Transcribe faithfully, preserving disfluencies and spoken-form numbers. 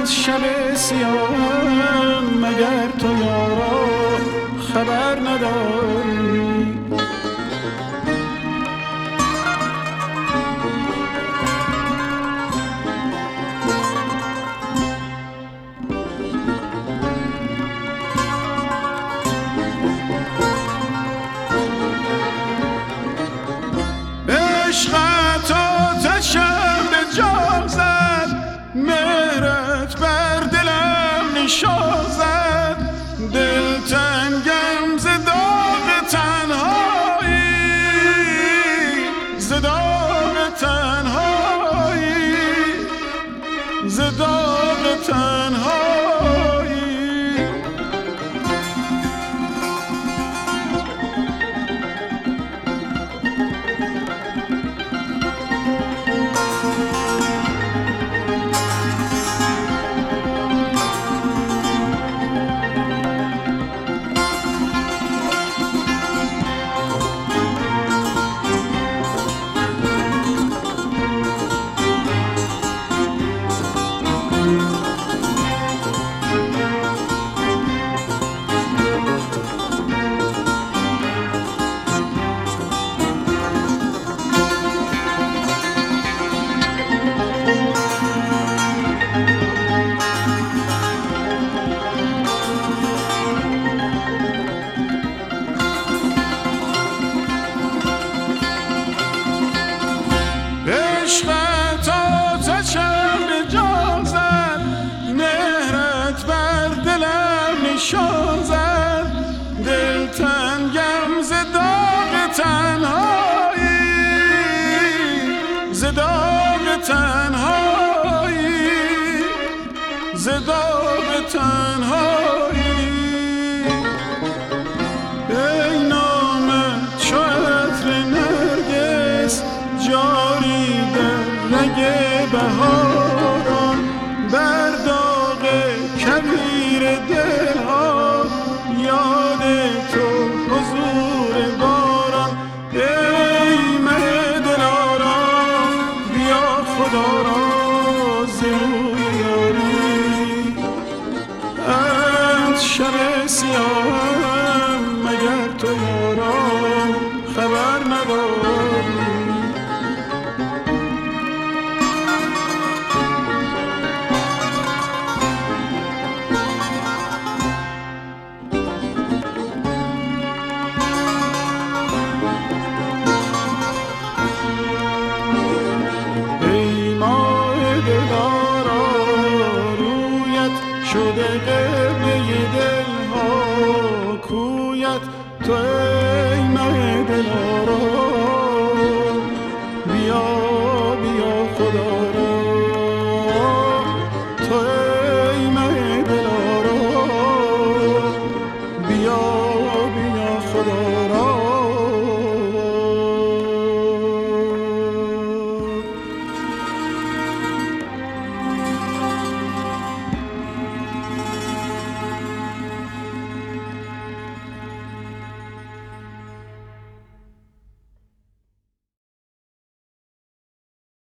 شب سیاهم مگر تو یارا خبر نداری؟ عشقت آتشم به جان زد، مهرت بر دلم نشان زد. دلتنگم ز داغ تنهایی، ز داغ تنهایی، ز داغ تنهایی. عشقت آتشم به جان زد، مهرت بر دلم نشان زد. دلتنگم ز داغ تنهایی، ز داغ تنهایی، ز داغ تنهایی. ای نامت چو عطر نرگس جاری در رگ بهاران، بر داغ کبیر دلها یاد تو حضور باران. ای مه دلارام بیا خدا را ز روی یاری. از شب سیاهم مگر تو یارا خبر نداری؟ شده قبله دلها کویت تو ای مه دلارا.